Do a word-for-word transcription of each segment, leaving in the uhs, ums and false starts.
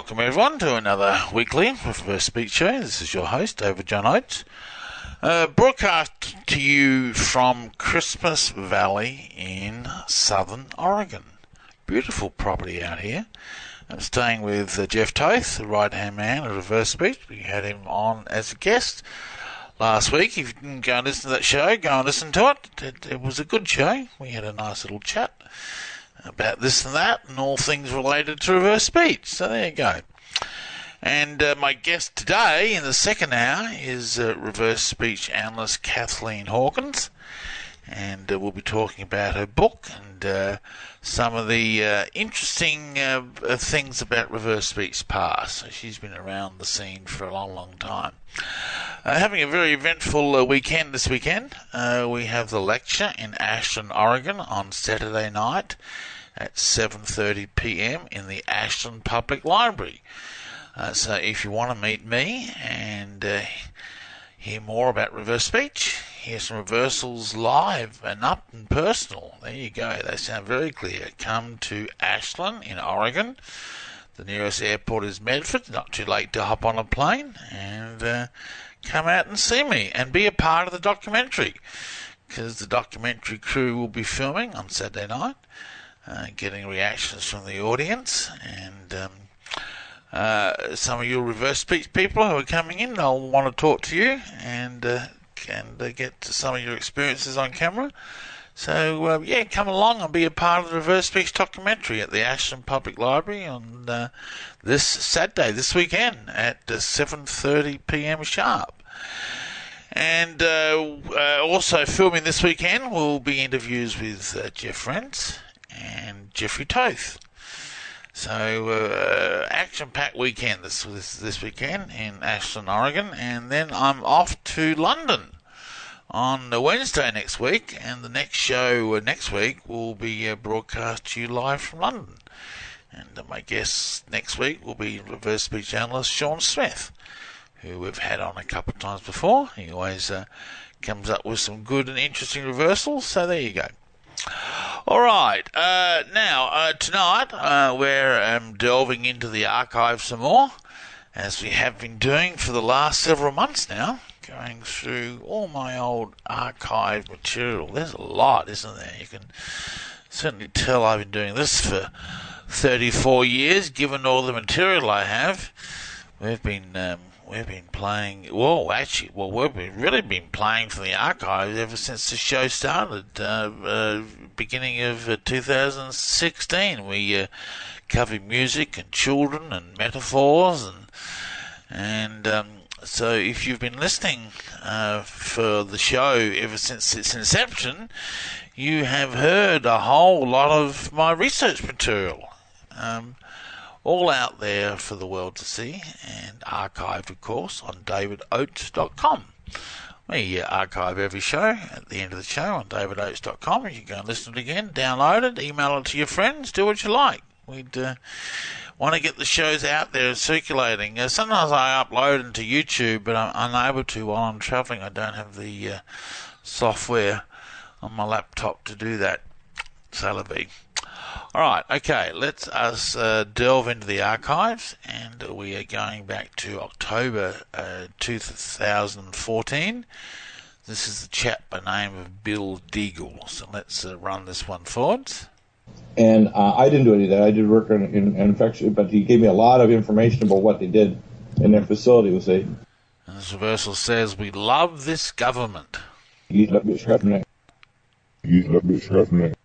welcome everyone to another weekly Reverse Speech Show. This is your host, David John Oates. Uh, broadcast to you from Christmas Valley in southern Oregon. Beautiful property out here. I'm staying with uh, Jeff Toth, the right-hand man of Reverse Speech. We had him on as a guest last week. If you didn't go and listen to that show, go and listen to it. It, it was a good show. We had a nice little chat about this and that and all things related to reverse speech. So there you go. And uh, my guest today in the second hour is uh, reverse speech analyst Kathleen Hawkins, and uh, we'll be talking about her book and uh, some of the uh, interesting uh, things about reverse speech past. So she's been around the scene for a long, long time. Uh, having a very eventful uh, weekend this weekend. Uh, we have the lecture in Ashland, Oregon on Saturday night at seven thirty p.m. in the Ashland Public Library. Uh, so if you want to meet me and uh, hear more about reverse speech, hear some reversals live and up and personal, there you go. They sound very clear. Come to Ashland in Oregon. The nearest airport is Medford. Not too late to hop on a plane and uh, come out and see me and be a part of the documentary, because the documentary crew will be filming on Saturday night. Uh, getting reactions from the audience, and um, uh, some of you reverse speech people who are coming in, they'll want to talk to you and uh, and uh, get to some of your experiences on camera. So uh, yeah, come along and be a part of the reverse speech documentary at the Ashland Public Library on uh, this Saturday, this weekend at uh, seven thirty p.m. sharp. And uh, uh, also filming this weekend will be interviews with uh, Jeff Rentz and Jeffrey Toth. So uh, action-packed weekend this, this this weekend in Ashland, Oregon, and then I'm off to London on Wednesday next week, and the next show uh, next week will be uh, broadcast to you live from London. And uh, my guest next week will be reverse speech analyst Sean Smith, who we've had on a couple of times before. He always uh, comes up with some good and interesting reversals, so there you go. All right, uh, now, uh, tonight, uh, we're um, delving into the archive some more, as we have been doing for the last several months now, going through all my old archive material. There's a lot, isn't there? You can certainly tell I've been doing this for thirty-four years, given all the material I have. We've been... Um, We've been playing, well, actually, well, we've been, really been playing for the archives ever since the show started, uh, uh, beginning of uh, two thousand sixteen. We uh, covered music and children and metaphors, and and um, so if you've been listening uh, for the show ever since its inception, you have heard a whole lot of my research material. Um, all out there for the world to see, and archived, of course, on david oates dot com. We uh, archive every show at the end of the show on david oates dot com. You can go and listen to it again, download it, email it to your friends, do what you like. We'd uh, want to get the shows out there and circulating. Uh, sometimes I upload them to YouTube, but I'm unable to while I'm travelling. I don't have the uh, software on my laptop to do that. So be. All right, okay, let's us uh, delve into the archives, and we are going back to October uh, two thousand fourteen. This is the chap by name of Bill Deagle. So let's uh, run this one forwards. And uh, I didn't do any of that. I did work in, in, in infection, but he gave me a lot of information about what they did in their facility. Was they? And this reversal says, "We love this government." You love this government. You love this government.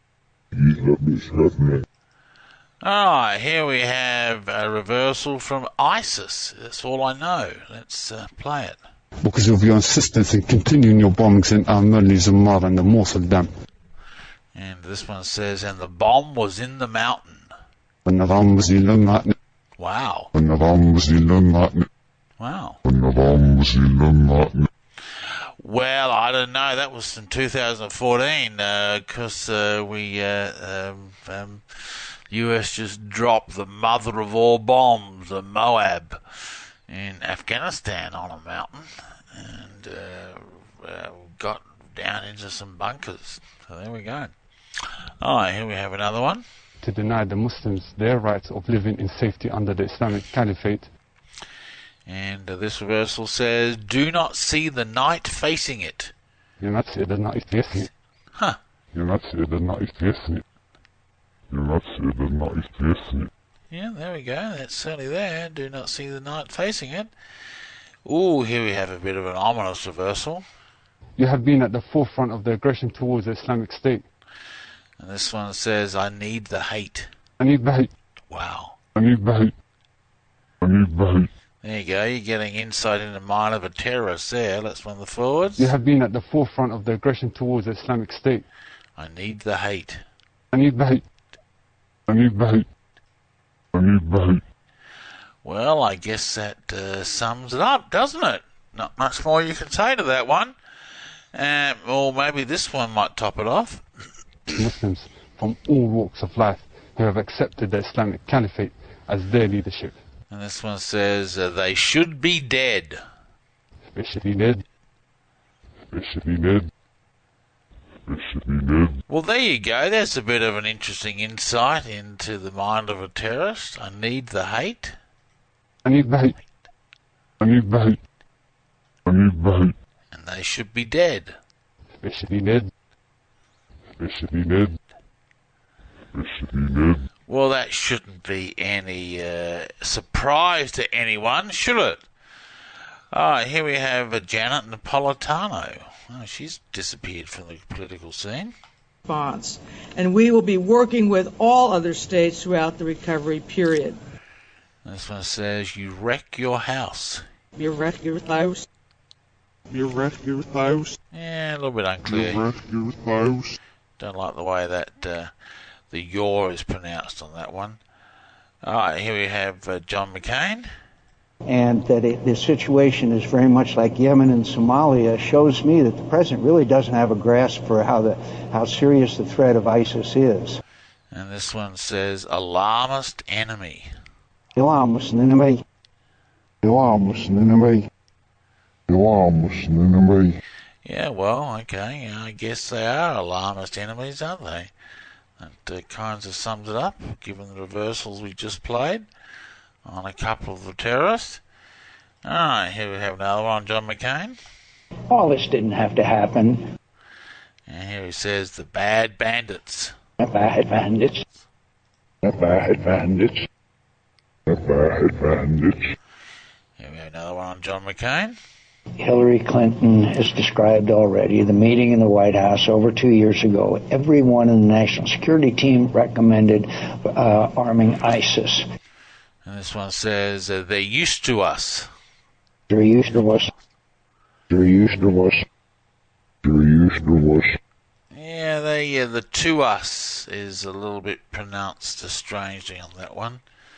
Alright, here we have a reversal from ISIS. That's all I know. Let's uh, play it. Because of your insistence in continuing your bombings in Al-Murli, Zamar and the Mosul Dam. And this one says, and the bomb was in the mountain. Wow. Wow. Well, I don't know. That was in two thousand fourteen, because uh, uh, we, uh, um, um, U S just dropped the mother of all bombs, the Moab, in Afghanistan on a mountain, and uh, uh, got down into some bunkers. So there we go. All right, here we have another one. to deny the Muslims their rights of living in safety under the Islamic Caliphate. And uh, this reversal says, do not see the night facing it. Genom att se den night facing it. Huh. Genom att se den night facing it. Genom att se den night facing it. Yeah, there we go. That's certainly there. Do not see the night facing it. Ooh, here we have a bit of an ominous reversal. You have been at the forefront of the aggression towards the Islamic State. And this one says, I need the hate. I need the hate. Wow. I need the hate. I need the hate. There you go. You're getting insight into the mind of a terrorist there. Let's run the forwards. You have been at the forefront of the aggression towards the Islamic State. I need the hate. I need the hate. I need the hate. I need the hate. Well, I guess that uh, sums it up, doesn't it? Not much more you can say to that one. Um, or maybe this one might top it off. Muslims from all walks of life who have accepted the Islamic Caliphate as their leadership. And this one says, uh, they should be dead. Especially dead. Especially dead. Especially dead. Well, there you go. There's a bit of an interesting insight into the mind of a terrorist. I need the hate. I need the hate. I need the hate. I need the hate. And they should be dead. Especially dead. Especially dead. Especially dead. Well, that shouldn't be any uh, surprise to anyone, should it? Ah, here we have uh, Janet Napolitano. Oh, she's disappeared from the political scene. Response. And we will be working with all other states throughout the recovery period. This one says, you wreck your house. You wreck your house. You wreck your house. Yeah, a little bit unclear. You wreck your house. Don't like the way that uh, the yaw is pronounced on that one. All right, here we have uh, John McCain. And that it, the situation is very much like Yemen and Somalia shows me that the president really doesn't have a grasp for how the how serious the threat of ISIS is. And this one says, alarmist enemy. Alarmist enemy. Alarmist enemy. Alarmist enemy. Yeah, well, okay, I guess they are alarmist enemies, aren't they? That uh, kind of sums it up, given the reversals we just played on a couple of the terrorists. Alright, here we have another one on John McCain. All this didn't have to happen. And here he says, the bad bandits. The bad bandits. The bad bandits. The bad bandits. Here we have another one on John McCain. Hillary Clinton has described already the meeting in the White House over two years ago. Everyone in the national security team recommended uh, arming ISIS. And this one says, uh, they're used to us. They're used to us. They're used to us. They're used to us. Yeah, they, uh, the to us is a little bit pronounced strangely on that one.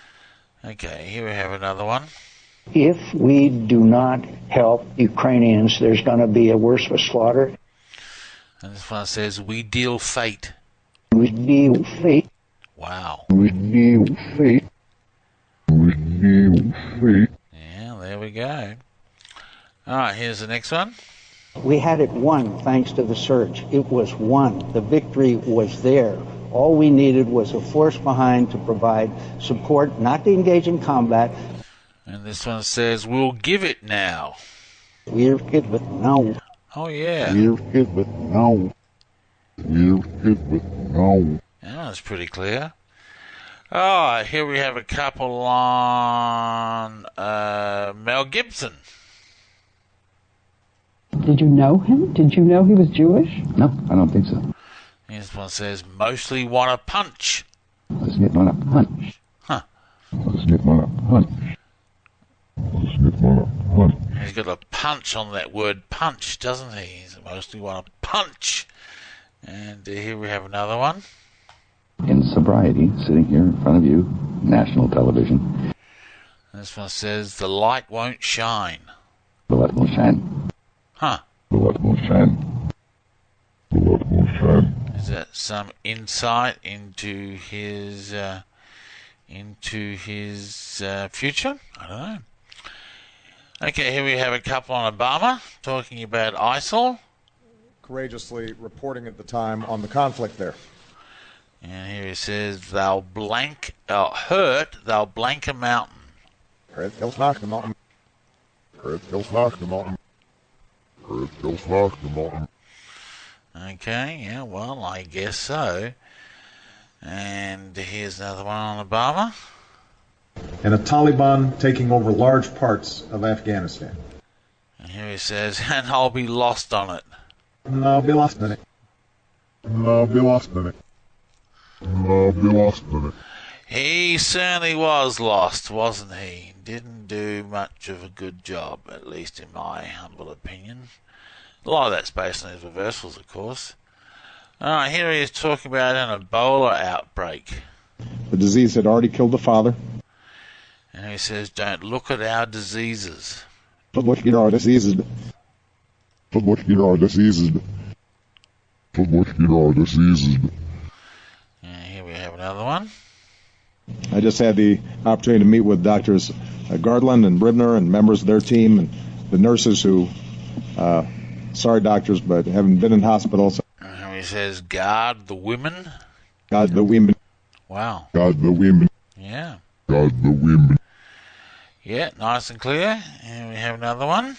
Okay, here we have another one. If we do not help Ukrainians, there's going to be a worse of a slaughter. And this one says, we deal fate. We deal fate. Wow. We deal fate. We deal fate. Yeah, there we go. Alright, here's the next one. We had it won thanks to the surge. It was won. The victory was there. All we needed was a force behind to provide support, not to engage in combat. And this one says, we'll give it now. We're good with no. Oh, yeah. We're good with no. We're good with no. Yeah, that's pretty clear. Oh, here we have a couple on uh, Mel Gibson. Did you know him? Did you know he was Jewish? No, I don't think so. This one says, mostly want to punch. Let's get one up punch. Huh. Let's get one up punch. Let's get one up punch. He's got a punch on that word punch, doesn't he? He's mostly want to punch. And uh, here we have another one. In sobriety, sitting here in front of you, national television. This one says, the light won't shine. The light will shine. Huh. The light will shine. The light will shine. Is that some insight into his uh, into his uh, future? I don't know. Okay, here we have a couple on Obama talking about ISIL. Courageously reporting at the time on the conflict there. And here he says, they'll blank, uh, hurt, they'll blank a mountain. Hurt, they'll knock the mountain. Hurt, they'll knock the mountain. Hurt, they'll knock the mountain. Okay, yeah, well, I guess so. And here's another one on Obama. And a Taliban taking over large parts of Afghanistan. And here he says, and I'll be lost on it. And I'll be lost in it. And I'll be lost in it. And I'll be lost in it. He certainly was lost, wasn't he? Didn't do much of a good job, at least in my humble opinion. A lot of that's based on his reversals, of course. Alright, here he is talking about an Ebola outbreak. The disease had already killed the father. And he says, don't look at our diseases. But look at our diseases. But look at our diseases. But look at our diseases. And here we have another one. I just had the opportunity to meet with Doctors Gardland and Bribner and members of their team and the nurses who, uh, sorry doctors, but haven't been in hospitals. And he says, guard the women. Guard the women. Wow. Guard the women. Yeah. Guard the women. Yeah, nice and clear. And we have another one.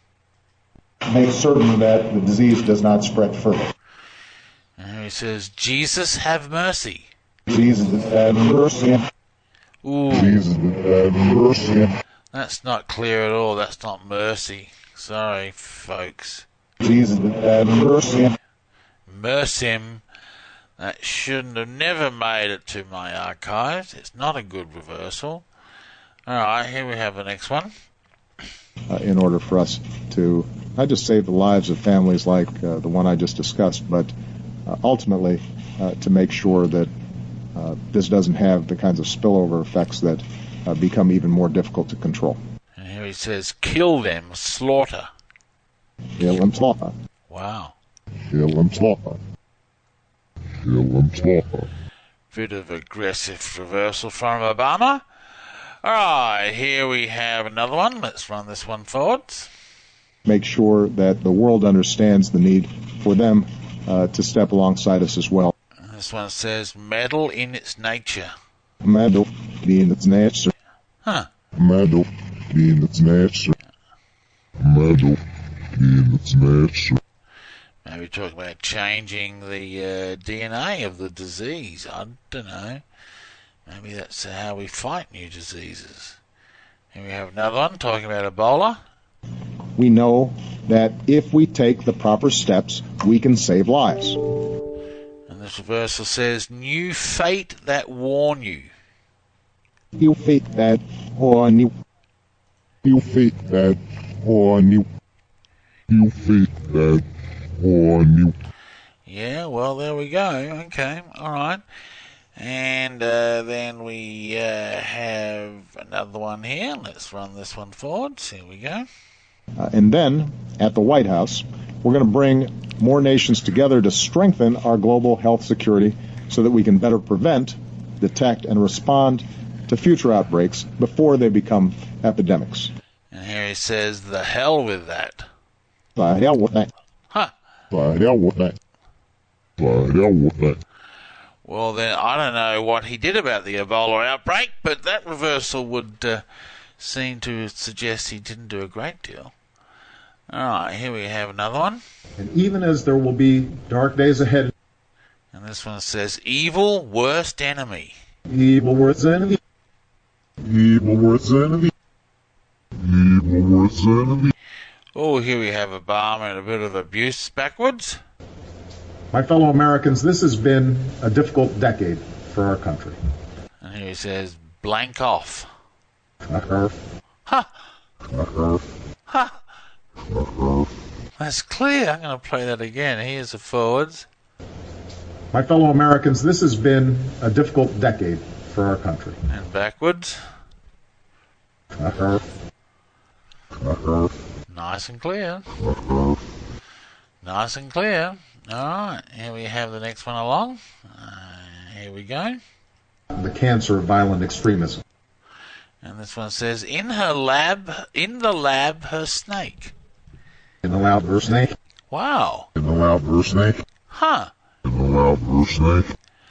Make certain that the disease does not spread further. And he says, Jesus have mercy. Jesus have mercy. Ooh. Jesus have mercy. That's not clear at all. That's not mercy. Sorry, folks. Jesus have mercy. Mersim. That shouldn't have never made it to my archives. It's not a good reversal. Alright, here we have the next one. Uh, in order for us to not just save the lives of families like uh, the one I just discussed, but uh, ultimately uh, to make sure that uh, this doesn't have the kinds of spillover effects that uh, become even more difficult to control. And here he says, kill them, slaughter. Kill them, slaughter. Wow. Kill them, slaughter. Kill them, slaughter. Bit of aggressive reversal from Obama. Alright, here we have another one. Let's run this one forwards. Make sure that the world understands the need for them uh, to step alongside us as well. And this one says, meddle in its nature. Meddle in its nature. Huh. Meddle in its nature. Meddle in its nature. Maybe talking about changing the uh, D N A of the disease. I don't know. Maybe that's how we fight new diseases. Here we have another one talking about Ebola. We know that if we take the proper steps, we can save lives. And this reversal says, new fate that warn you. You fate that warn you. You fate that warn you. You fate that warn you. Yeah, well, there we go. Okay, alright. And uh, then we uh, have another one here. Let's run this one forward. Here we go. Uh, and then, at the White House, we're going to bring more nations together to strengthen our global health security so that we can better prevent, detect, and respond to future outbreaks before they become epidemics. And here he says, the hell with that. The hell with that. Huh. The hell with that. The hell with that. Well, then, I don't know what he did about the Ebola outbreak, but that reversal would uh, seem to suggest he didn't do a great deal. Alright, here we have another one. And even as there will be dark days ahead. And this one says, evil worst enemy. Evil worst enemy. Evil worst enemy. Evil worst enemy. Oh, here we have Obama and a bit of abuse backwards. My fellow Americans, this has been a difficult decade for our country. And here he says, blank off. Uh-huh. Ha! Uh-huh. Ha! That's clear. I'm going to play that again. Here's the forwards. My fellow Americans, this has been a difficult decade for our country. And backwards. Uh-huh. Uh-huh. Nice and clear. Uh-huh. Nice and clear. Alright, here we have the next one along. Uh, here we go. The cancer of violent extremism. And this one says, in her lab, in the lab, her snake. In the lab, her snake. Wow. In the lab, her snake. Huh. In the lab, her snake.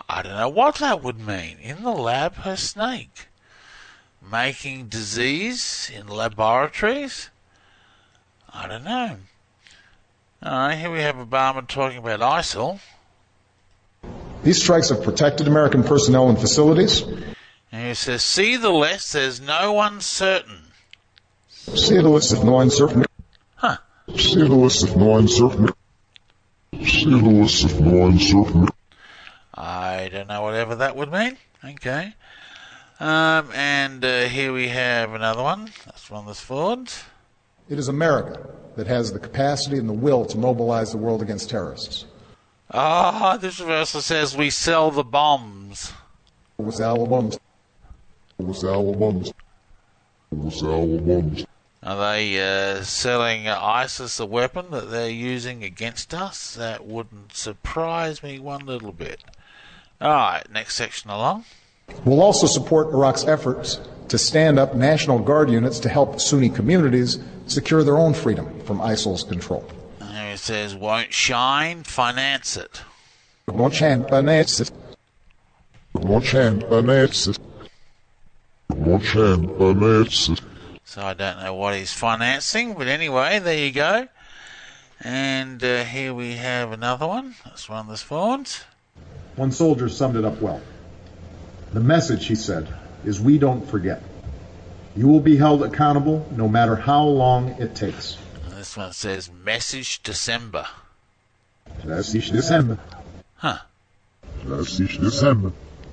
I don't know what that would mean. In the lab, her snake. Making disease in laboratories? I don't know. Alright, here we have Obama talking about ISIL. These strikes have protected American personnel and facilities. And he says, see the list, there's no uncertain. See the list if no uncertain. Huh. See the list if no uncertain. See the list if no uncertain. I don't know whatever that would mean. Okay. Um, and uh, here we have another one. Let's run this forward. It is America that has the capacity and the will to mobilize the world against terrorists. Ah, oh, this reversal says we sell the bombs. It was our bombs. It was our bombs. It was our bombs. Are they uh, selling uh, ISIS a weapon that they're using against us? That wouldn't surprise me one little bit. All right, next section along. We'll also support Iraq's efforts to stand up National Guard units to help Sunni communities secure their own freedom from ISIL's control. And it says, won't shine, finance it. Won't shine, finance it. Won't shine, finance it. Won't shine, finance it. So I don't know what he's financing, but anyway, there you go. And uh, here we have another one. Let's run this forward. One soldier summed it up well. The message, he said, is we don't forget. You will be held accountable no matter how long it takes. And this one says, message December. Message December. Huh. Message December.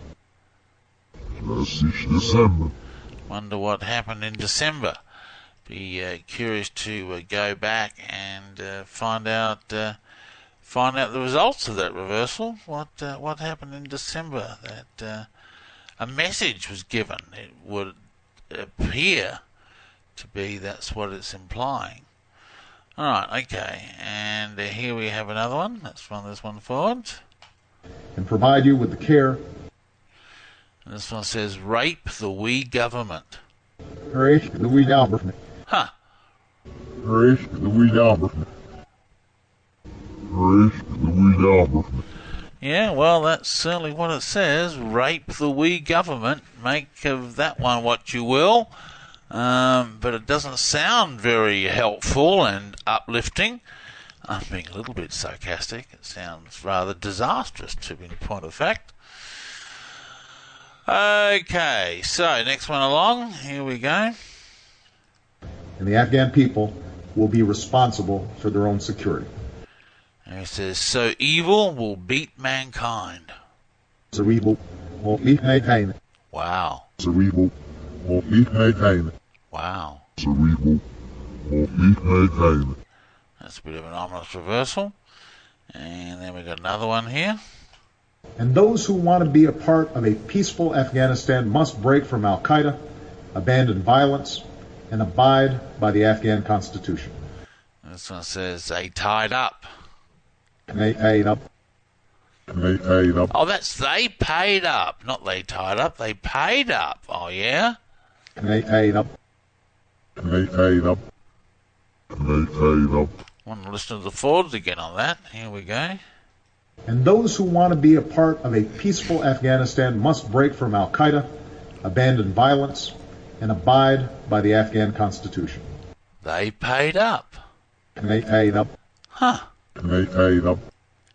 Message December. Wonder what happened in December. Be uh, curious to uh, go back and uh, find out uh, find out the results of that reversal. What uh, what happened in December? That uh, a message was given. It would appear to be that's what it's implying. All right, okay, and uh, here we have another one. Let's run this one forward. And provide you with the care. And this one says, rape the we government. Rape the we government. Huh. Rape the we government. Rape the we government. Yeah, well, that's certainly what it says. Rape the we government. Make of that one what you will. Um, but it doesn't sound very helpful and uplifting. I'm being a little bit sarcastic. It sounds rather disastrous, to be in point of fact. Okay, so next one along. Here we go. And the Afghan people will be responsible for their own security. And it says, so evil will beat mankind. So evil will beat mankind. Wow. So evil will beat mankind. Wow. So evil will beat mankind. That's a bit of an ominous reversal. And then we got another one here. And those who want to be a part of a peaceful Afghanistan must break from Al-Qaeda, abandon violence, and abide by the Afghan Constitution. This one says they tied up. They paid up. They paid up. Oh, that's they paid up, not they tied up. They paid up. Oh, yeah? They paid up. They paid up. They paid up. I want to listen to the Fords again on that. Here we go. And those who want to be a part of a peaceful Afghanistan must break from Al-Qaeda, abandon violence, and abide by the Afghan Constitution. They paid up. They paid up. Huh. They paid up.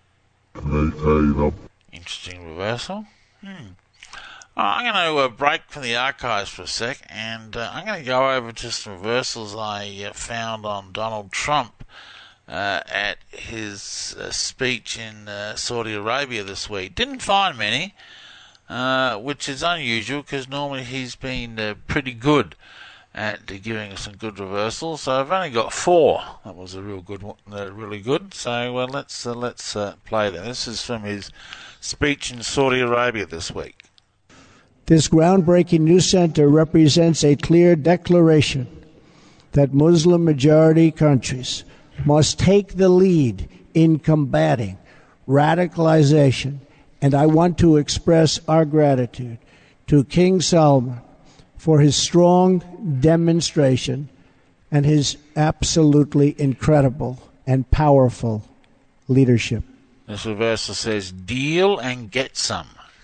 They paid up. Interesting reversal. Hmm. Oh, I'm going to uh, break from the archives for a sec, and uh, I'm going to go over to some reversals I uh, found on Donald Trump uh, at his uh, speech in uh, Saudi Arabia this week. Didn't find many, uh, which is unusual because normally he's been uh, pretty good at uh, giving us some good reversals. So I've only got four. That was a real good one, uh, really good. So uh, let's uh, let's uh, play that. This is from his speech in Saudi Arabia this week. This groundbreaking new center represents a clear declaration that Muslim-majority countries must take the lead in combating radicalization, and I want to express our gratitude to King Salman for his strong demonstration and his absolutely incredible and powerful leadership. This reversal says, deal and get some.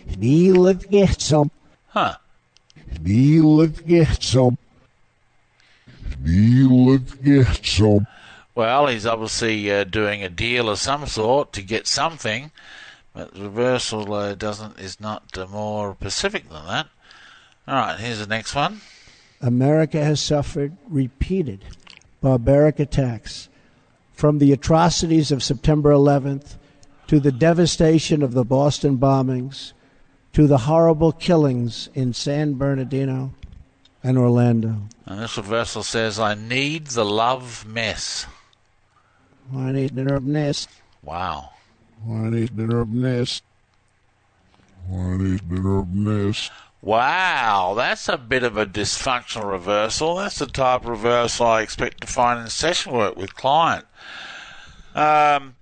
He'll get some. Huh. He'll get some. He'll get some. Well, he's obviously uh, doing a deal of some sort to get something, but the reversal uh, doesn't is not uh, more specific than that. All right, here's the next one. America has suffered repeated barbaric attacks, from the atrocities of September eleventh to the devastation of the Boston bombings to the horrible killings in San Bernardino and Orlando. And this reversal says, I need the love mess. I need the herb nest. Wow. I need the herb nest. I need the herb nest. Wow, that's a bit of a dysfunctional reversal. That's the type of reversal I expect to find in session work with client. Um,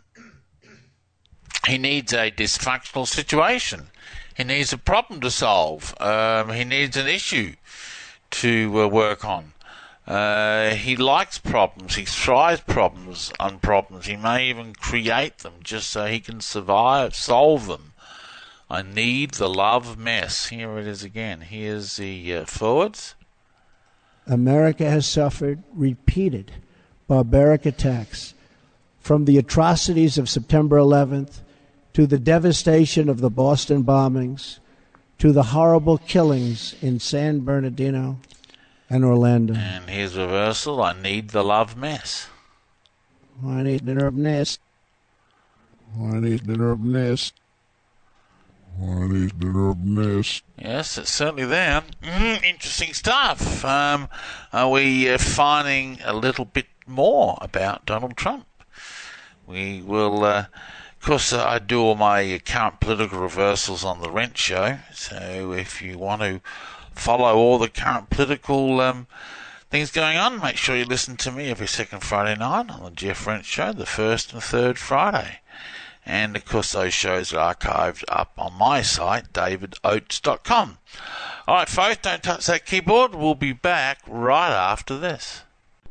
he needs a dysfunctional situation. He needs a problem to solve. Um, he needs an issue to uh, work on. Uh, he likes problems. He thrives problems on problems. He may even create them just so he can survive, solve them. I need the love mess. Here it is again. Here's the uh, forwards. America has suffered repeated barbaric attacks, from the atrocities of September eleventh to the devastation of the Boston bombings to the horrible killings in San Bernardino and Orlando. And here's reversal. I need the love mess. I need the herb nest. I need the herb nest. I need the herb nest. Yes, it's certainly there. Mm, interesting stuff. Um, are we uh, finding a little bit more about Donald Trump? We will, uh, of course, uh, I do all my current political reversals on the Rent Show, so if you want to follow all the current political um, things going on, make sure you listen to me every second Friday night on the Jeff Rent Show, the first and third Friday. And, of course, those shows are archived up on my site, david oates dot com. All right, folks, don't touch that keyboard. We'll be back right after this.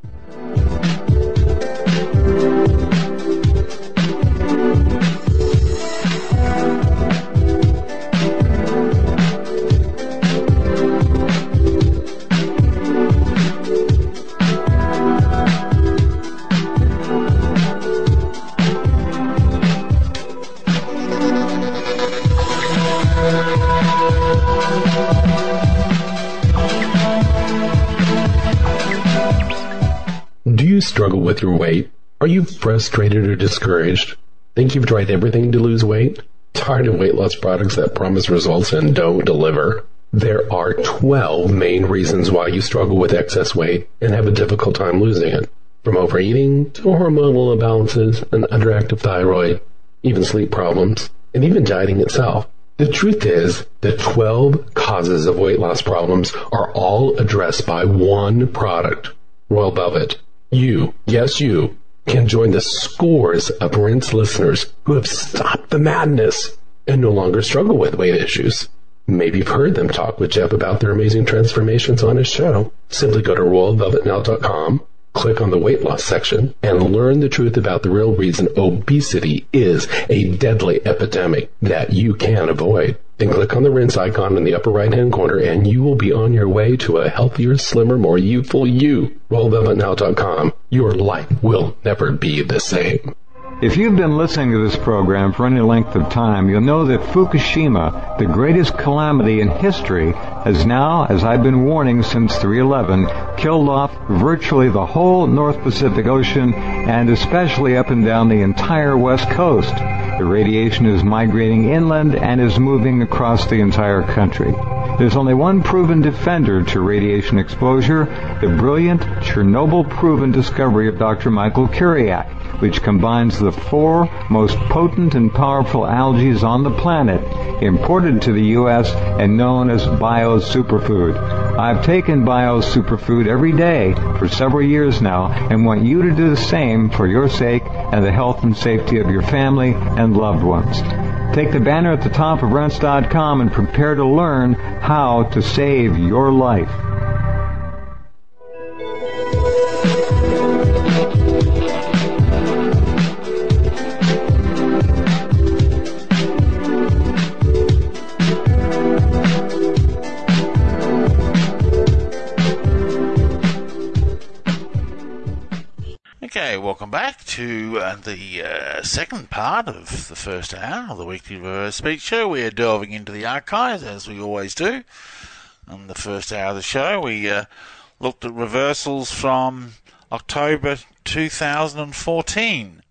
Do you struggle with your weight? Are you frustrated or discouraged? Think you've tried everything to lose weight? Tired of weight loss products that promise results and don't deliver? There are twelve main reasons why you struggle with excess weight and have a difficult time losing it. From overeating to hormonal imbalances, an underactive thyroid, even sleep problems, and even dieting itself. The truth is, the twelve causes of weight loss problems are all addressed by one product, Royal Velvet. You, yes you, can join the scores of Rinse listeners who have stopped the madness and no longer struggle with weight issues. Maybe you've heard them talk with Jeff about their amazing transformations on his show. Simply go to royal velvet now dot com, click on the weight loss section, and learn the truth about the real reason obesity is a deadly epidemic that you can avoid. Then click on the Rinse icon in the upper right-hand corner and you will be on your way to a healthier, slimmer, more youthful you. royal velvet now dot com. Your life will never be the same. If you've been listening to this program for any length of time, you'll know that Fukushima, the greatest calamity in history, has now, as I've been warning since three eleven, killed off virtually the whole North Pacific Ocean and especially up and down the entire West Coast. The radiation is migrating inland and is moving across the entire country. There's only one proven defender to radiation exposure, the brilliant Chernobyl-proven discovery of Doctor Michael Curiak, which combines the four most potent and powerful algae on the planet, imported to the U S and known as Bio Superfood. I've taken Bio Superfood every day for several years now and want you to do the same for your sake and the health and safety of your family and loved ones. Take the banner at the top of Rense dot com and prepare to learn how to save your life. welcome back to uh, the uh, second part of the first hour of the weekly Reverse Speech Show. We are delving into the archives, as we always do. On the first hour of the show, we uh, looked at reversals from October two thousand fourteen.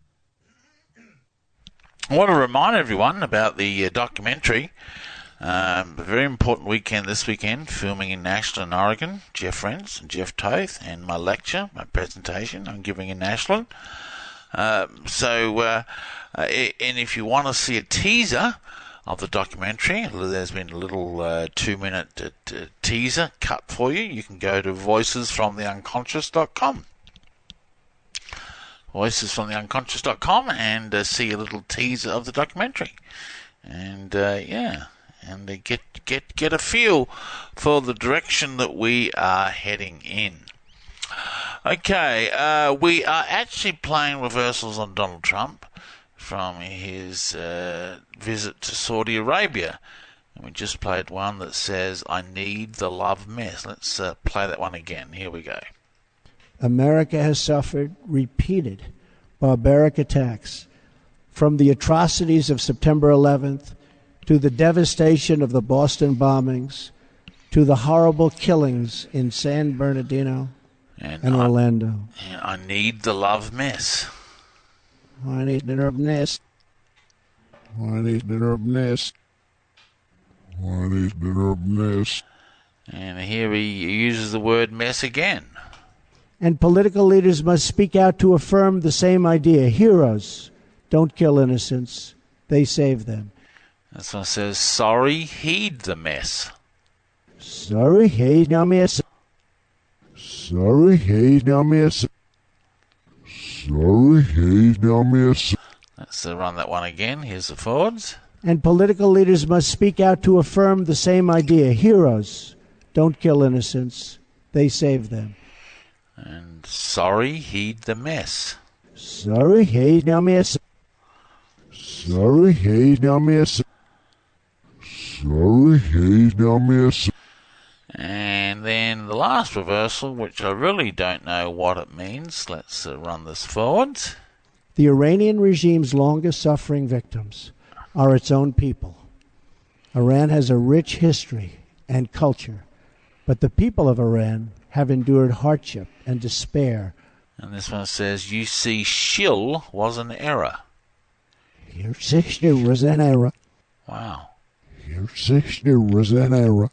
I want to remind everyone about the uh, documentary. Um, a very important weekend this weekend, filming in Ashland and Oregon. Jeff Rentz and Jeff Toth, and my lecture, my presentation I'm giving in Ashland. Uh, so, uh, uh, and if you want to see a teaser of the documentary, there's been a little uh, two-minute uh, t- teaser cut for you. You can go to voices from the unconscious dot com. voices from the unconscious dot com and uh, see a little teaser of the documentary. And, uh, yeah... and they get get get a feel for the direction that we are heading in. Okay, uh, we are actually playing reversals on Donald Trump from his uh, visit to Saudi Arabia. And we just played one that says, "I need the love mess." Let's uh, play that one again. Here we go. America has suffered repeated barbaric attacks, from the atrocities of September eleventh to the devastation of the Boston bombings, to the horrible killings in San Bernardino and, and Orlando. I, I need the love mess. I need the love mess. I need the love mess. I need the love mess. And here he uses the word mess again. And political leaders must speak out to affirm the same idea. Heroes don't kill innocents. They save them. This one says, sorry, heed the mess. Sorry, heed the mess. Sorry, heed the mess. Sorry, heed the mess. Let's uh, run that one again. Here's the forwards. And political leaders must speak out to affirm the same idea. Heroes don't kill innocents. They save them. And sorry, heed the mess. Sorry, heed the mess. Sorry, heed the mess. Sorry, heed the mess. And then the last reversal, which I really don't know what it means. Let's uh, run this forwards. The Iranian regime's longest suffering victims are its own people. Iran has a rich history and culture, but the people of Iran have endured hardship and despair. And this one says, you see, shill was an error. Your sister was an error. Wow. Your sister was an error.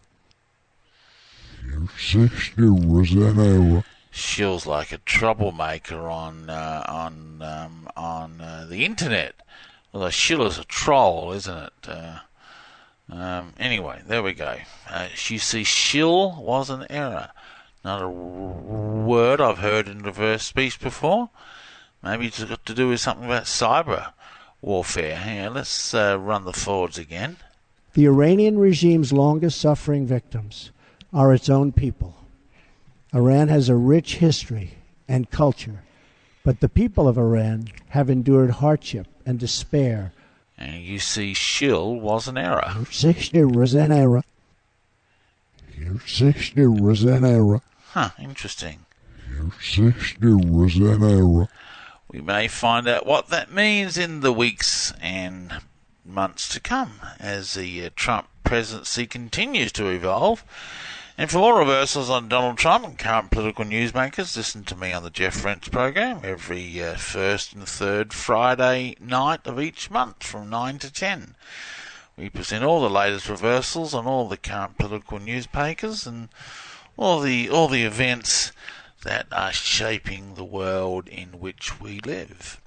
Your sister was an error. Shill's like a troublemaker on uh, on um, on uh, the internet. Well, a shill is a troll, isn't it? Uh, um, anyway, there we go. Uh, you see, shill was an error. Not a word I've heard in reverse speech before. Maybe it's got to do with something about cyber warfare. Here, let's uh, run the forwards again. The Iranian regime's longest suffering victims are its own people. Iran has a rich history and culture, but the people of Iran have endured hardship and despair. And you see, shill was an error. Your sister was an error. Your sister was an error. Huh, interesting. Your sister was an error. We may find out what that means in the weeks and months to come as the uh, Trump presidency continues to evolve. And for more reversals on Donald Trump and current political newsmakers, listen to me on the Jeff Rentz program every uh, first and third Friday night of each month from nine to ten. We present all the latest reversals on all the current political newspapers and all the all the events that are shaping the world in which we live.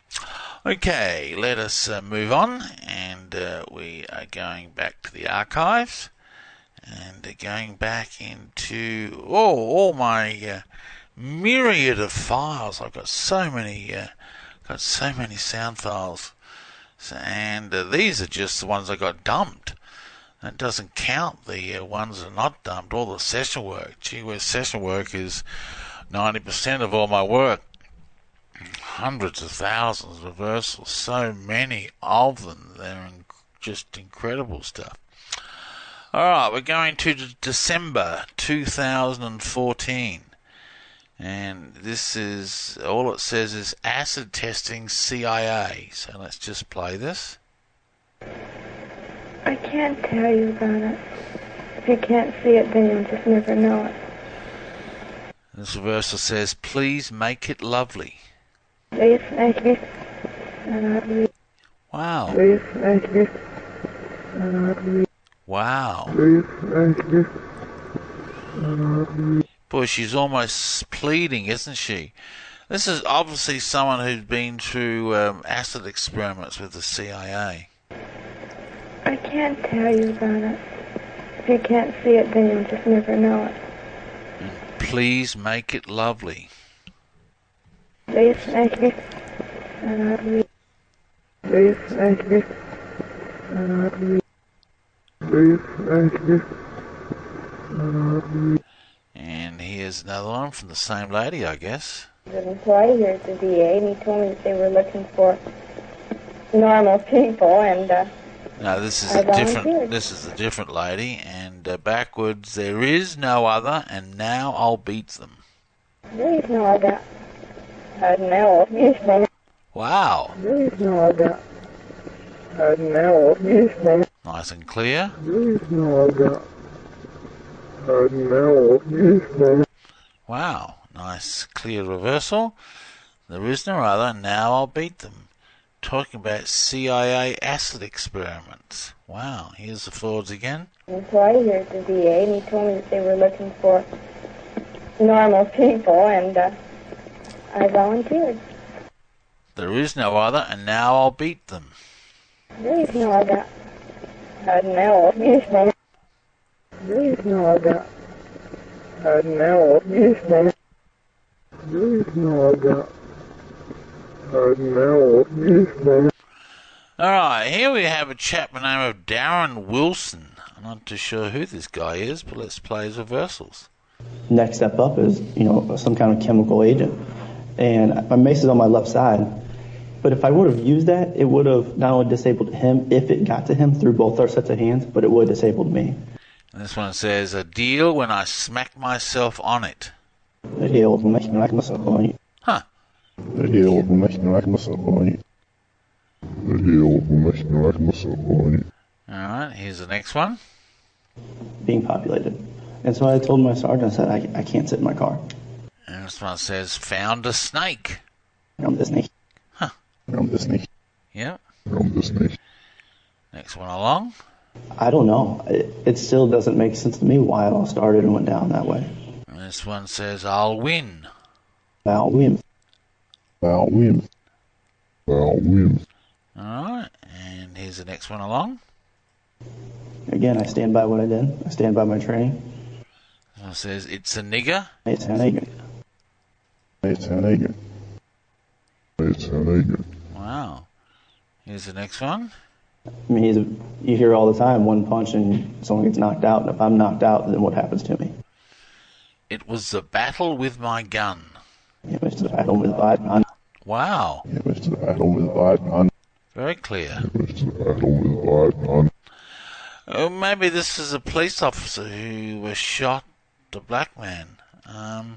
Okay, let us uh, move on, and uh, we are going back to the archives, and uh, going back into oh, all my uh, myriad of files. I've got so many, uh, got so many sound files, so, and uh, these are just the ones I got dumped. That doesn't count the uh, ones that are not dumped. All the session work. Gee whiz, session work is ninety percent of all my work. Hundreds of thousands of reversals, so many of them. They're in, just incredible stuff. Alright, we're going to December two thousand fourteen. And this is, all it says is acid testing C I A. So let's just play this. I can't tell you about it. If you can't see it, then you'll just never know it. This reversal says, please make it lovely. Please make it lovely. Wow. Please make it lovely. Wow. Please make it lovely. Boy, she's almost pleading, isn't she? This is obviously someone who's been through um, acid experiments with the C I A. I can't tell you about it. If you can't see it, then you'll just never know it. Please make it lovely. Please make it lovely. Please make it lovely. Please make it lovely. And here's another one from the same lady, I guess. There's an employee here at the V A, and he told me that they were looking for normal people, and uh, No, this is I a different. volunteered. This is a different lady. And uh, backwards, there is no other, and now I'll beat them. there is no other. Uh, no, yes, ma'am. Wow, There is no other. Uh, no, yes, ma'am. nice and clear. There is no other. Uh, no, yes, ma'am. Wow, nice clear reversal. There is no other. Now I'll beat them. Talking about C I A acid experiments. Wow, here's the frauds again. An employee here at the V A, and he told me that they were looking for normal people, and uh, I volunteered. There is no other, and now I'll beat them. There is no other. Uh, no, yes, ma'am. There is no other. Uh, no, yes, ma'am. There is no other. Uh, no, yes, ma'am. Alright, here we have a chap by the name of Darren Wilson. I'm not too sure who this guy is, but let's play his reversals. Next step up is, you know, some kind of chemical agent. And my mace is on my left side. But if I would have used that, it would have not only disabled him if it got to him through both our sets of hands, but it would have disabled me. And this one says, a deal when I smack myself on it. Huh. Alright, here's the next one. Being populated. And so I told my sergeant, I said, I, I can't sit in my car. And this one says, found a snake. I'm the snake. Huh. I'm the snake. Yep. I'm the snake. Next one along. I don't know. It, it still doesn't make sense to me why it all started and went down that way. And this one says, I'll win. I'll win. I'll win. I'll win. Alright, and here's the next one along. Again, I stand by what I did. I stand by my training. This one says, it's a nigger. It's a nigger. It's a nigger. It's a nigger. Wow. Here's the next one. I mean, he's a, you hear all the time, one punch and someone gets knocked out. And if I'm knocked out, then what happens to me? It was the battle with my gun. It was the battle with my gun. Wow. It was the battle with my gun. Very clear. It was the battle with my gun. Oh, maybe this is a police officer who was shot, a black man. Um,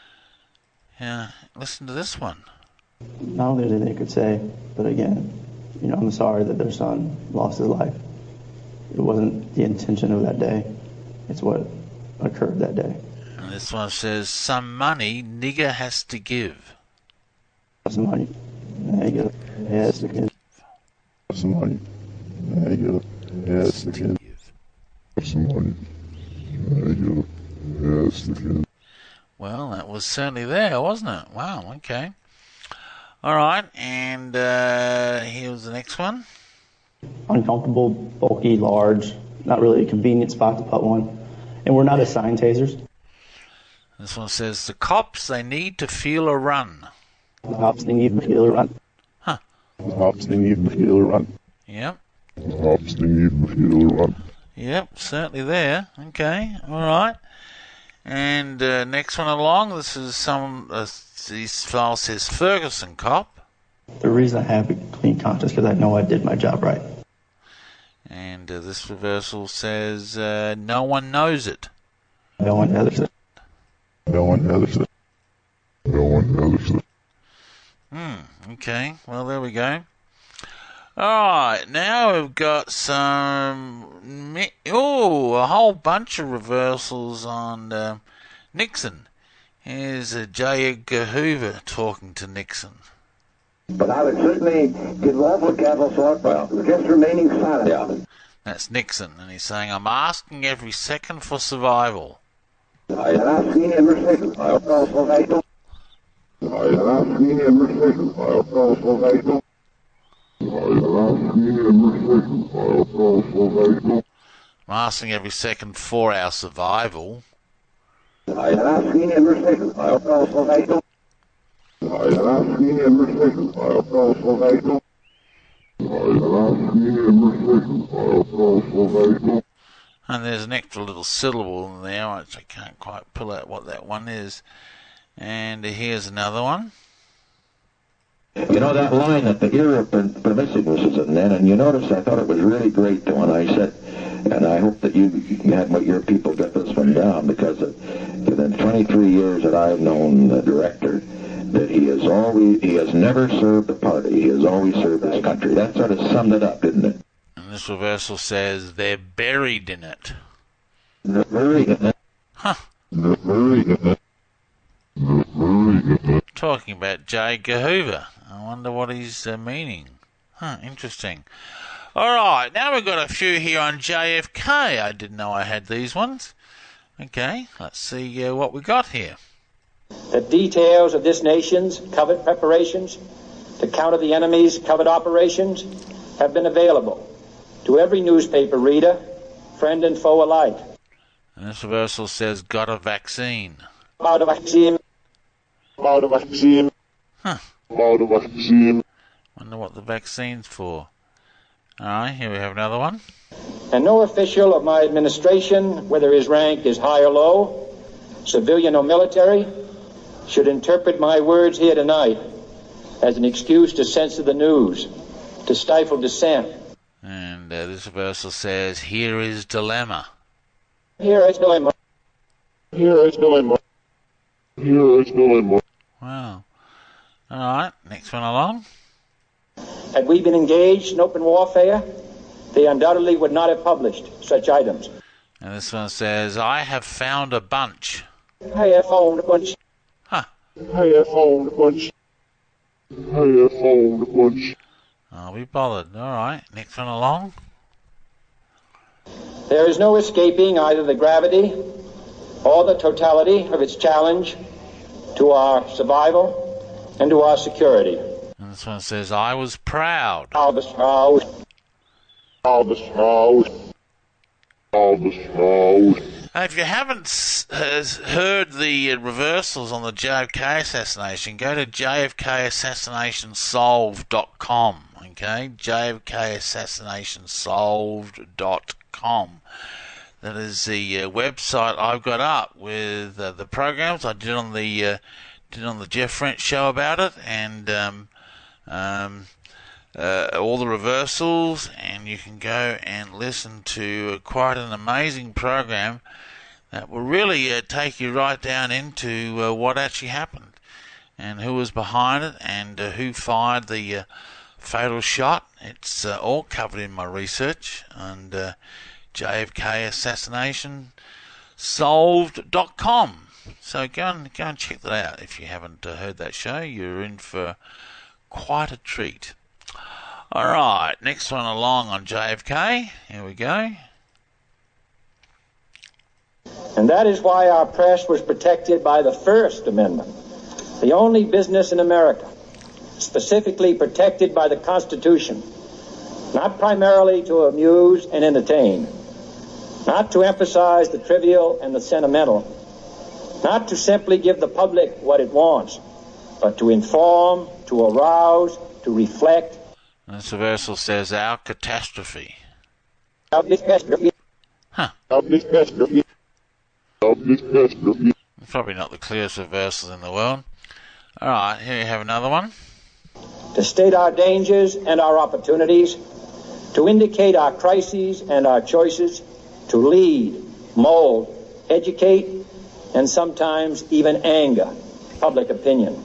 yeah, listen to this one. Not only did they could say, but again, you know, I'm sorry that their son lost his life. It wasn't the intention of that day. It's what occurred that day. And this one says, some money nigger has to give. Some money. Nigger has to give. Some money. Nigger has to give. Some money. Nigger has to give. Well, that was certainly there, wasn't it? Wow, okay. Alright, and uh, here's the next one. Uncomfortable, bulky, large, not really a convenient spot to put one. And we're not assigned tasers. This one says, the cops, they need to feel a run. The cops, they need to feel a run. Huh. The cops, they need to feel a run. Yep. The cops, they need to feel a run. Yep, certainly there. Okay, alright. And uh, next one along, this is some, uh, this file says Ferguson cop. The reason I have a clean conscience is because I know I did my job right. And uh, this reversal says, uh, no one knows it. No one knows it. No one knows it. on the other side. Hmm, okay, well, there we go. Alright, now we've got some... Oh, a whole bunch of reversals on um, Nixon. Here's uh, J. Edgar Hoover talking to Nixon. But I would certainly give lawful cattle sort, well, just remaining silent. Yeah. That's Nixon, and he's saying, I'm asking every second for survival. I am asking every second. I am asking every second. I am survival. I'm asking every second for our survival. I am asking every second. I am survival. I am asking every second. I am survival. And there's an extra little syllable in there, which I can't quite pull out what that one is. And here's another one. You know that line at the era of permissiveness is in there, and you notice I thought it was really great when I said, and I hope that you, you had your people get this one down, because in the twenty-three years that I've known the director, that he has always, he has never served the party, he has always served his country. That sort of summed it up, didn't it? And this reversal says they're buried in it. They're buried in it. Huh. They're buried in it. They're buried in it. Talking about J. Edgar Hoover. I wonder what he's uh, meaning. Huh, interesting. Alright, now we've got a few here on J F K. I didn't know I had these ones. Okay, let's see uh, what we got here. The details of this nation's covert preparations to counter the enemy's covert operations have been available to every newspaper reader, friend and foe alike. And this reversal says, got a vaccine. About a vaccine. About a vaccine. Huh. About a vaccine. Wonder what the vaccine's for. Alright, here we have another one. And no official of my administration, whether his rank is high or low, civilian or military, should interpret my words here tonight as an excuse to censor the news, to stifle dissent. And uh, this reversal says, here is dilemma. Here is dilemma. Here is dilemma. Here is dilemma. Wow. Alright, next one along. Had we been engaged in open warfare, they undoubtedly would not have published such items. And this one says, I have found a bunch. I have found a bunch. Huh. I have found a bunch. I have found a bunch. I'll be bothered. Alright, next one along. There is no escaping either the gravity or the totality of its challenge to our survival and to our security. And this one says, I was proud. I was proud. I was proud. I was proud. Now, if you haven't s- has heard the uh, reversals on the J F K assassination, go to j f k assassination solved dot com, okay? j f k assassination solved dot com. That is the uh, website I've got up with uh, the programs I did on the uh, did on the Jeff French show about it, and um, um, uh, all the reversals, and you can go and listen to quite an amazing program that will really uh, take you right down into uh, what actually happened and who was behind it and uh, who fired the uh, fatal shot. It's uh, all covered in my research, and uh, J F K assassination solved dot com. So go and go and check that out. If you haven't uh, heard that show, you're in for quite a treat. All right, next one along on J F K. Here we go. And that is why our press was protected by the First Amendment, the only business in America specifically protected by the Constitution, not primarily to amuse and entertain, not to emphasize the trivial and the sentimental, not to simply give the public what it wants, but to inform, to arouse, to reflect. And this reversal says, our catastrophe. Our catastrophe. Huh. Our catastrophe. Our catastrophe. Probably not the clearest reversals in the world. All right, here you have another one. To state our dangers and our opportunities, to indicate our crises and our choices, to lead, mold, educate, and sometimes even anger public opinion.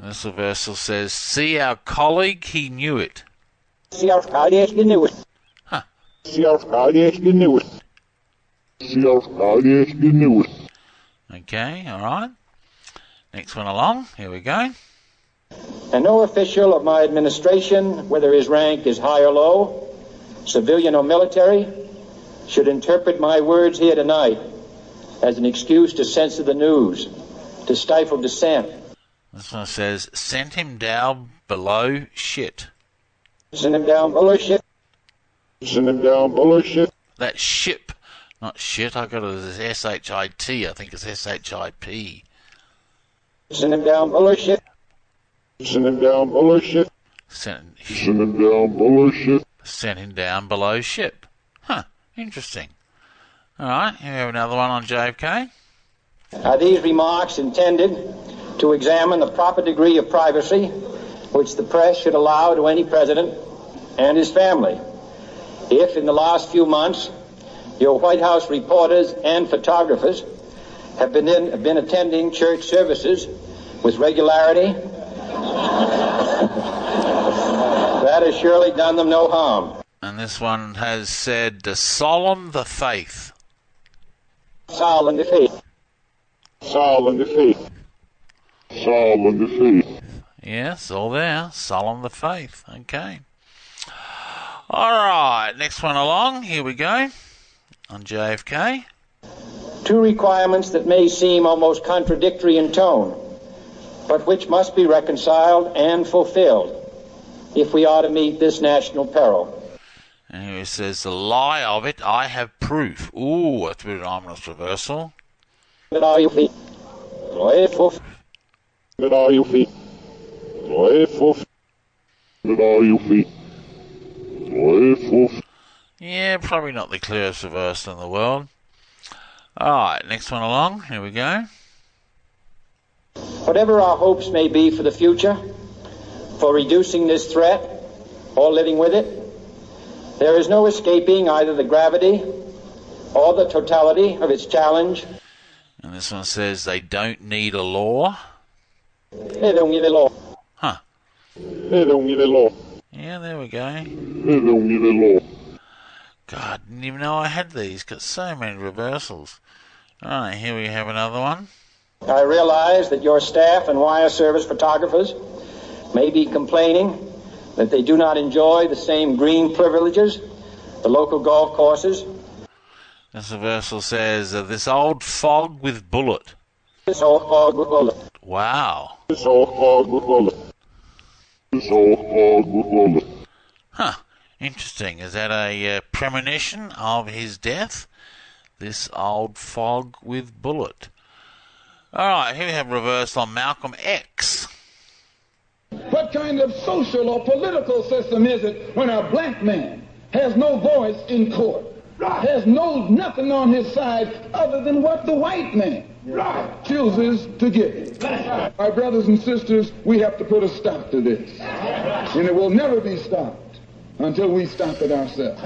And this reversal says, see our colleague, he knew it. See our colleague, he knew it. Huh. See our colleague, he knew it. See our colleague, he knew it. Okay, all right. Next one along. Here we go. And no official of my administration, whether his rank is high or low, civilian or military, should interpret my words here tonight as an excuse to censor the news, to stifle dissent. This one says, send him down below shit. Send him down below shit. Send him down below shit. That ship, not shit, I got it as S H I T, I think it's S H I P. Send him down below shit. Send him down below ship. Send, Send him down below ship. Send him down below ship. Huh, interesting. All right, here we have another one on J F K. Are these remarks intended to examine the proper degree of privacy which the press should allow to any president and his family? If, in the last few months, your White House reporters and photographers have been, in, have been attending church services with regularity, that has surely done them no harm. And this one has said, solemn the faith. Solemn the faith. Solemn the faith. Solemn the faith. Yes, all there. Solemn the faith. Okay. All right, next one along. Here we go. On J F K. Two requirements that may seem almost contradictory in tone, but which must be reconciled and fulfilled if we are to meet this national peril. And here it says, the lie of it, I have proof. Ooh, that's a bit of an ominous reversal. That are you feet? That are you feet? That are you feet? Yeah, probably not the clearest reversal in the world. Alright, next one along. Here we go. Whatever our hopes may be for the future, for reducing this threat or living with it, there is no escaping either the gravity or the totality of its challenge. And this one says they don't need a law. They don't need a law. Huh. They don't need a law. Yeah, there we go. They don't need a law. God, didn't even know I had these. Got so many reversals. Alright, here we have another one. I realize that your staff and wire service photographers may be complaining that they do not enjoy the same green privileges, the local golf courses. This reversal says, uh, this old fog with bullet. This old fog with bullet. Wow. This old fog with bullet. This old fog with bullet. Huh. Interesting. Is that a uh, premonition of his death? This old fog with bullet. Alright, here we have reversal on Malcolm X. What kind of social or political system is it when a black man has no voice in court, has no nothing on his side other than what the white man chooses to give? My brothers and sisters, we have to put a stop to this. And it will never be stopped until we stop it ourselves.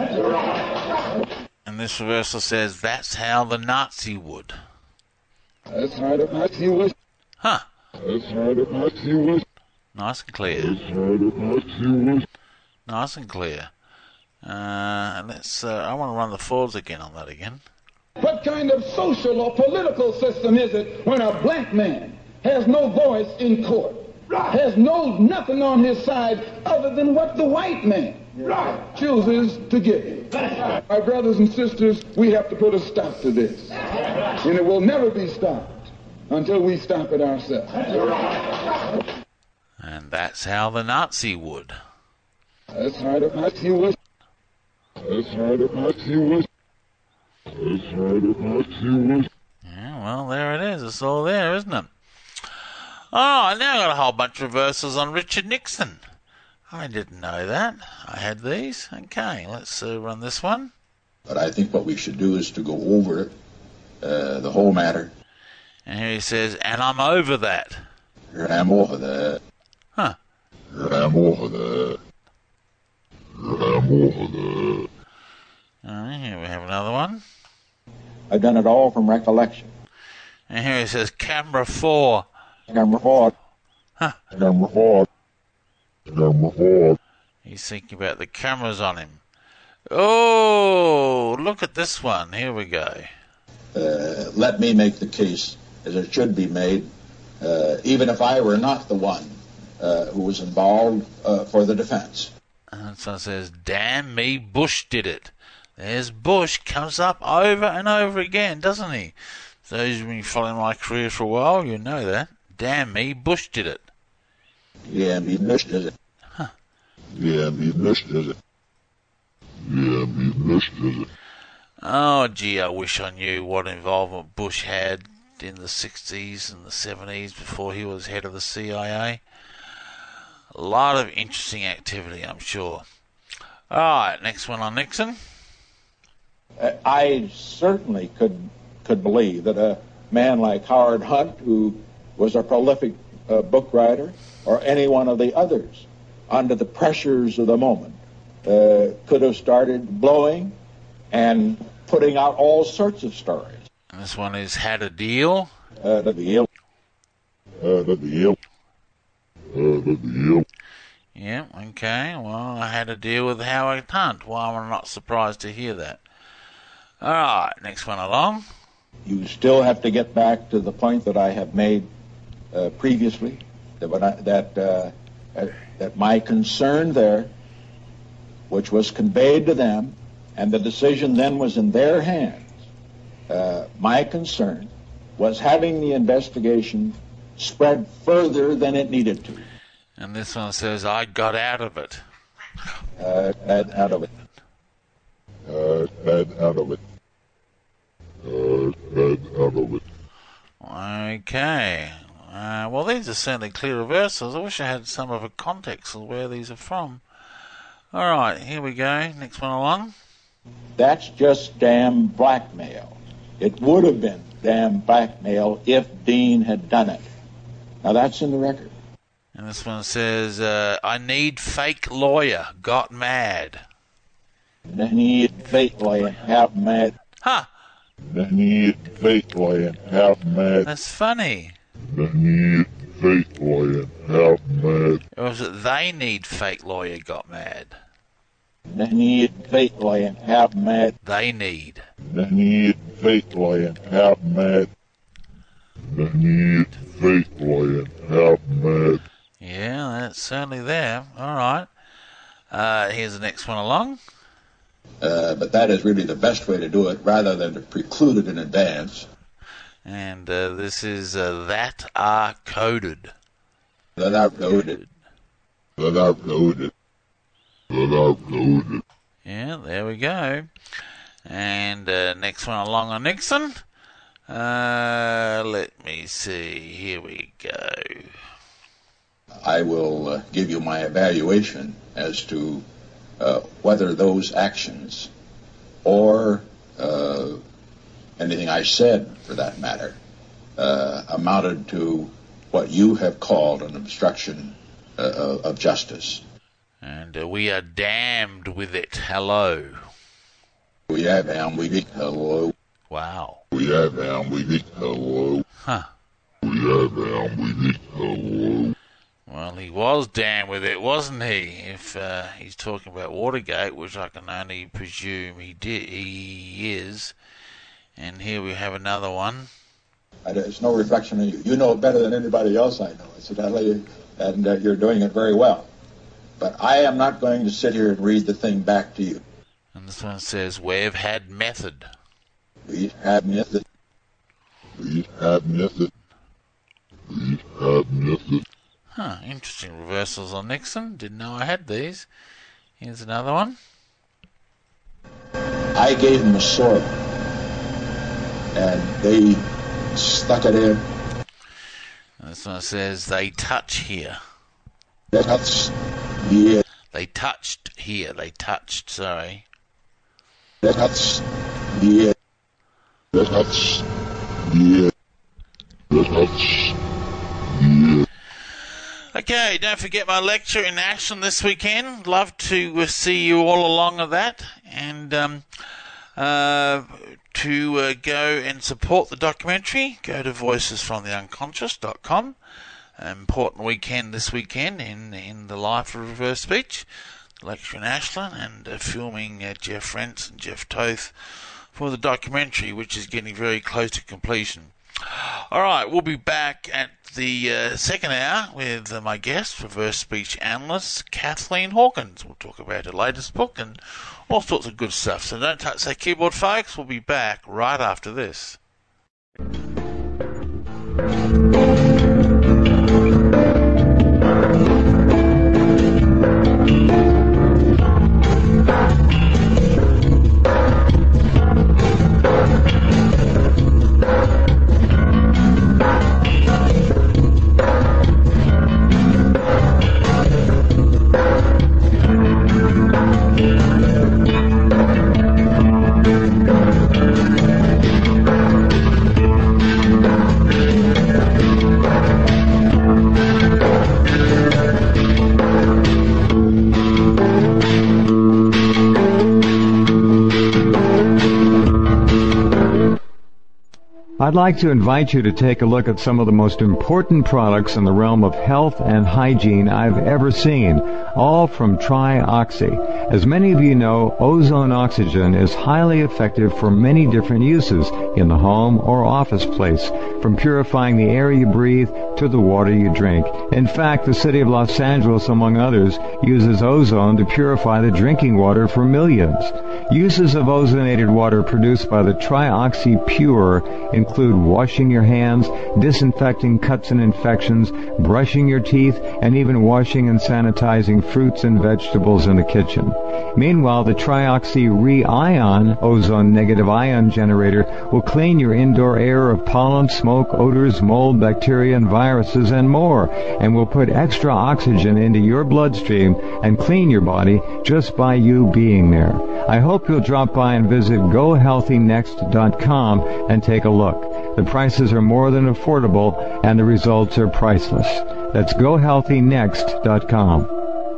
And this reversal says, that's how the Nazi would. That's how the Nazi would. Huh. That's how the Nazi would. Nice and clear. That's how the Nazi would. Nice and clear. Uh, let's. Uh, I want to run the forwards again on that again. What kind of social or political system is it when a black man has no voice in court, has no nothing on his side other than what the white man chooses to give? My brothers and sisters, we have to put a stop to this. And it will never be stopped until we stop it ourselves. And that's how the Nazi would. That's how the Nazi would. That's how the Nazi would. That's how the Nazi would. Yeah, well, there it is. It's all there, isn't it? Oh, now I've got a whole bunch of reversals on Richard Nixon. I didn't know that. I had these. Okay, let's uh, run this one. But I think what we should do is to go over it, uh, the whole matter. And here he says, and I'm over that. I'm over that. Huh. I'm over that. I'm over that. Alright, here we have another one. I've done it all from recollection. And here he says, camera four. Camera four. Huh. Camera hard. Camera hard. He's thinking about the cameras on him. Oh, look at this one. Here we go. Uh, let me make the case as it should be made, uh, even if I were not the one uh, who was involved uh, for the defense. And so it says, damn me, Bush did it. There's Bush, comes up over and over again, doesn't he? So those who've been following my career for a while, you know that. Damn me, Bush did it. Yeah, me, Bush did it. Huh. Yeah, me, Bush did it. Yeah, me, Bush did it. Oh, gee, I wish I knew what involvement Bush had in the sixties and the seventies before he was head of the C I A. A lot of interesting activity, I'm sure. All right, next one on Nixon. I certainly could could believe that a man like Howard Hunt, who was a prolific uh, book writer, or any one of the others, under the pressures of the moment, uh, could have started blowing and putting out all sorts of stories. And this one is Had a Deal. Uh, the deal. Uh, the deal. Uh, the deal. Yeah, okay. Well, I had a deal with Howard Hunt. Why am I not surprised to hear that? All right, next one along. You still have to get back to the point that I have made uh, previously, that when I, that uh, uh, that my concern there, which was conveyed to them, and the decision then was in their hands. Uh, my concern was having the investigation spread further than it needed to. And this one says, I got out of it. Uh, out of it. Uh, out of it. Uh, out of it. Okay. Uh, well, these are certainly clear reversals. I wish I had some of a context of where these are from. All right, here we go. Next one along. That's just damn blackmail. It would have been damn blackmail if Dean had done it. Now, that's in the record. And this one says, uh, I need fake lawyer, got mad. I need fake lawyer, half mad. Huh. I need fake lawyer, half mad. That's funny. I need fake lawyer, half mad. Or was it they need fake lawyer, got mad? I need fake lawyer, half mad. They need. I need fake lawyer, half mad. I need fake lawyer, half mad. Yeah, that's certainly there. All right. Uh, here's the next one along. Uh, but that is really the best way to do it, rather than to preclude it in advance. And uh, this is uh, That Are Coded. That Are Coded. That Are Coded. That Are Coded. Yeah, there we go. And uh, next one along on Nixon. Uh, let me see. Here we go. I will uh, give you my evaluation as to uh, whether those actions or uh, anything I said, for that matter, uh, amounted to what you have called an obstruction uh, of justice. And uh, we are damned with it. Hello. We are damned with it. Hello. Wow. We are damned with it. Hello. Huh. We are damned with it. Hello. Well, he was down with it, wasn't he? If uh, he's talking about Watergate, which I can only presume he did, he is. And here we have another one. It's no reflection on you. You know it better than anybody else I know, incidentally, and uh, you're doing it very well. But I am not going to sit here and read the thing back to you. And this one says, we've had method. We've had method. We've had method. We've had method. Huh, interesting reversals on Nixon. Didn't know I had these. Here's another one. I gave them a sword, and they stuck it in. And this one says, they touch here. They touched here. They touched here. They touched, sorry. They touched here. They touched here. They touched here. Okay, don't forget my lecture in action this weekend. Love to uh, see you all along of that. And um, uh, to uh, go and support the documentary, go to voices from the unconscious dot com. important weekend this weekend in in the life of Reverse Speech. Lecture in Ashland and uh, filming uh, Jeff Rentz and Jeff Toth for the documentary, which is getting very close to completion. All right, we'll be back at the uh, second hour with uh, my guest, Reverse Speech analyst Kathleen Hawkins. We'll talk about her latest book and all sorts of good stuff. So don't touch that keyboard, folks. We'll be back right after this. I'd like to invite you to take a look at some of the most important products in the realm of health and hygiene I've ever seen, all from TriOxy. As many of you know, ozone oxygen is highly effective for many different uses in the home or office place, from purifying the air you breathe to the water you drink. In fact, the city of Los Angeles, among others, uses ozone to purify the drinking water for millions. Uses of ozonated water produced by the TriOxy Pure include washing your hands, disinfecting cuts and infections, brushing your teeth, and even washing and sanitizing fruits and vegetables in the kitchen. Meanwhile, the TriOxy Re-Ion ozone negative ion generator will clean your indoor air of pollen, smoke, odors, mold, bacteria, and viruses, and more, and will put extra oxygen into your bloodstream and clean your body just by you being there. I hope you'll drop by and visit go healthy next dot com and take a look. The prices are more than affordable, and the results are priceless. That's go healthy next dot com.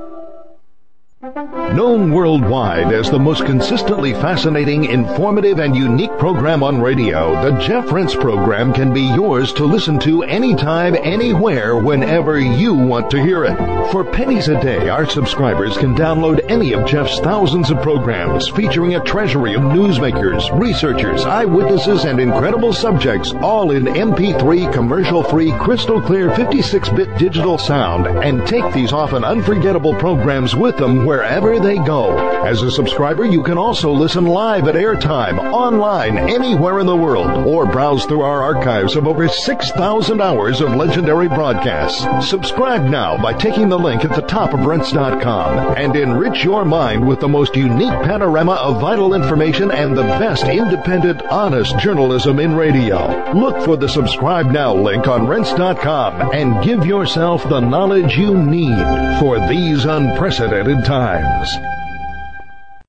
Known worldwide as the most consistently fascinating, informative, and unique program on radio, the Jeff Rentz program can be yours to listen to anytime, anywhere, whenever you want to hear it. For pennies a day, our subscribers can download any of Jeff's thousands of programs featuring a treasury of newsmakers, researchers, eyewitnesses, and incredible subjects, all in M P three, commercial-free, crystal-clear fifty-six bit digital sound, and take these often unforgettable programs with them wherever they go. As a subscriber, you can also listen live at airtime, online, anywhere in the world, or browse through our archives of over six thousand hours of legendary broadcasts. Subscribe now by taking the link at the top of Rentz dot com and enrich your mind with the most unique panorama of vital information and the best independent, honest journalism in radio. Look for the Subscribe Now link on Rentz dot com and give yourself the knowledge you need for these unprecedented times.